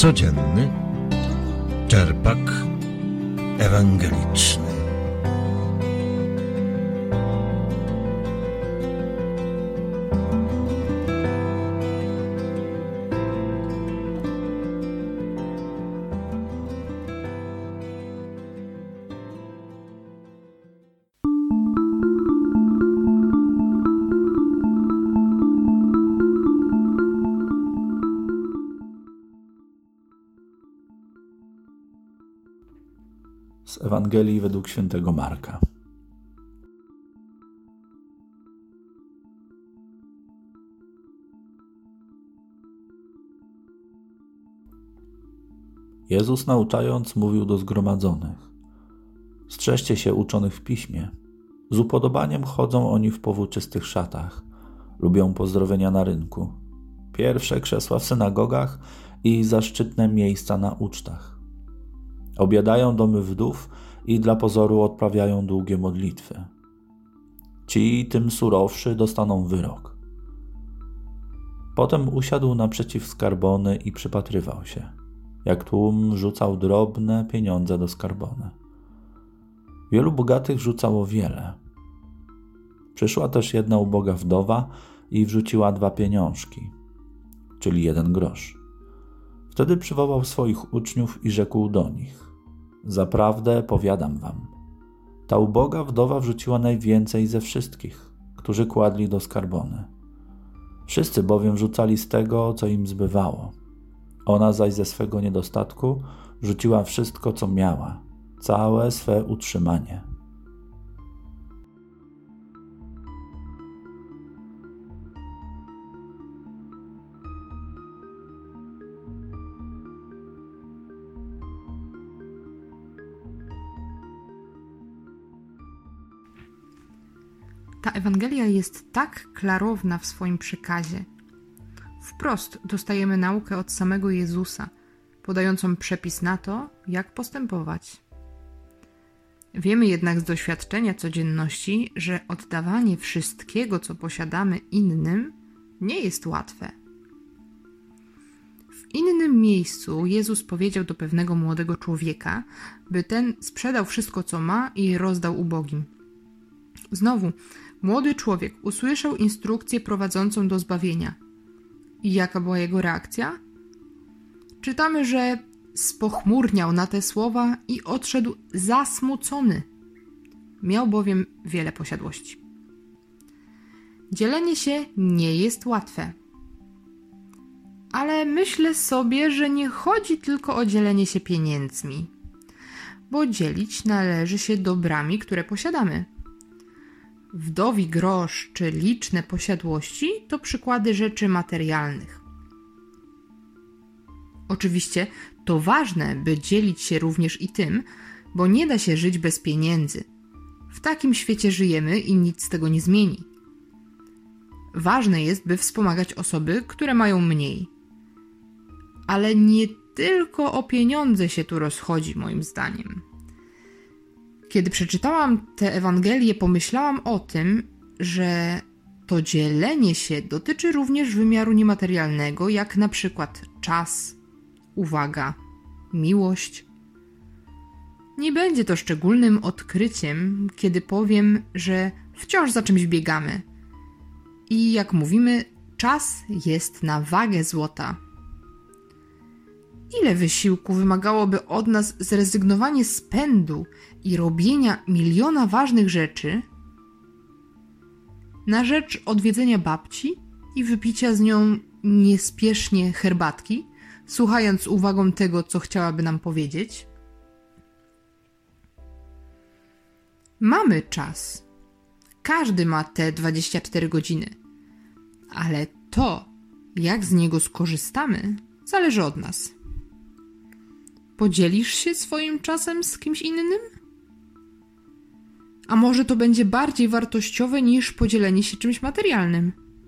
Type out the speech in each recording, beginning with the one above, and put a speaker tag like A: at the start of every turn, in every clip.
A: Codzienny czerpak ewangeliczny.
B: Z Ewangelii według świętego Marka. Jezus, nauczając, mówił do zgromadzonych: strzeżcie się uczonych w piśmie. Z upodobaniem chodzą oni w powłóczystych szatach, lubią pozdrowienia na rynku, pierwsze krzesła w synagogach i zaszczytne miejsca na ucztach. Obiadają domy wdów i dla pozoru odprawiają długie modlitwy. Ci, tym surowszy, dostaną wyrok. Potem usiadł naprzeciw skarbony i przypatrywał się, jak tłum rzucał drobne pieniądze do skarbony. Wielu bogatych rzucało wiele. Przyszła też jedna uboga wdowa i wrzuciła 2 pieniążki, czyli 1 grosz. Wtedy przywołał swoich uczniów i rzekł do nich: zaprawdę powiadam wam, ta uboga wdowa wrzuciła najwięcej ze wszystkich, którzy kładli do skarbony. Wszyscy bowiem rzucali z tego, co im zbywało. Ona zaś ze swego niedostatku rzuciła wszystko, co miała, całe swe utrzymanie.
C: Ta Ewangelia jest tak klarowna w swoim przekazie. Wprost dostajemy naukę od samego Jezusa, podającą przepis na to, jak postępować. Wiemy jednak z doświadczenia codzienności, że oddawanie wszystkiego, co posiadamy innym, nie jest łatwe. W innym miejscu Jezus powiedział do pewnego młodego człowieka, by ten sprzedał wszystko, co ma i rozdał ubogim. Znowu, młody człowiek usłyszał instrukcję prowadzącą do zbawienia. I jaka była jego reakcja? Czytamy, że spochmurniał na te słowa i odszedł zasmucony. Miał bowiem wiele posiadłości. Dzielenie się nie jest łatwe. Ale myślę sobie, że nie chodzi tylko o dzielenie się pieniędzmi, bo dzielić należy się dobrami, które posiadamy. Wdowi grosz czy liczne posiadłości to przykłady rzeczy materialnych. Oczywiście to ważne, by dzielić się również i tym, bo nie da się żyć bez pieniędzy. W takim świecie żyjemy i nic z tego nie zmieni. Ważne jest, by wspomagać osoby, które mają mniej. Ale nie tylko o pieniądze się tu rozchodzi, moim zdaniem. Kiedy przeczytałam tę Ewangelię, pomyślałam o tym, że to dzielenie się dotyczy również wymiaru niematerialnego, jak na przykład czas, uwaga, miłość. Nie będzie to szczególnym odkryciem, kiedy powiem, że wciąż za czymś biegamy. I jak mówimy, czas jest na wagę złota. Ile wysiłku wymagałoby od nas zrezygnowanie z pędu i robienia miliona ważnych rzeczy na rzecz odwiedzenia babci i wypicia z nią niespiesznie herbatki, słuchając z uwagą tego, co chciałaby nam powiedzieć? Mamy czas. Każdy ma te 24 godziny. Ale to, jak z niego skorzystamy, zależy od nas. Podzielisz się swoim czasem z kimś innym? A może to będzie bardziej wartościowe niż podzielenie się czymś materialnym?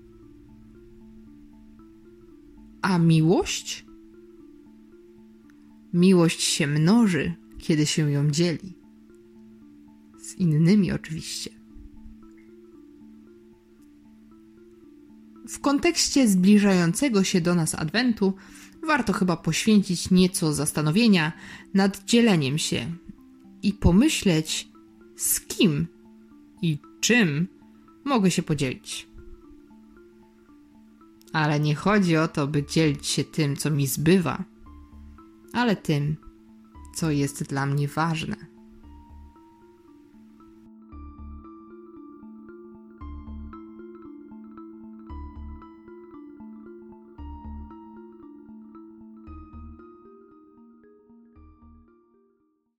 C: A miłość? Miłość się mnoży, kiedy się ją dzieli. Z innymi oczywiście. w kontekście zbliżającego się do nas Adwentu warto chyba poświęcić nieco zastanowienia nad dzieleniem się i pomyśleć, z kim i czym mogę się podzielić. Ale nie chodzi o to, by dzielić się tym, co mi zbywa, ale tym, co jest dla mnie ważne.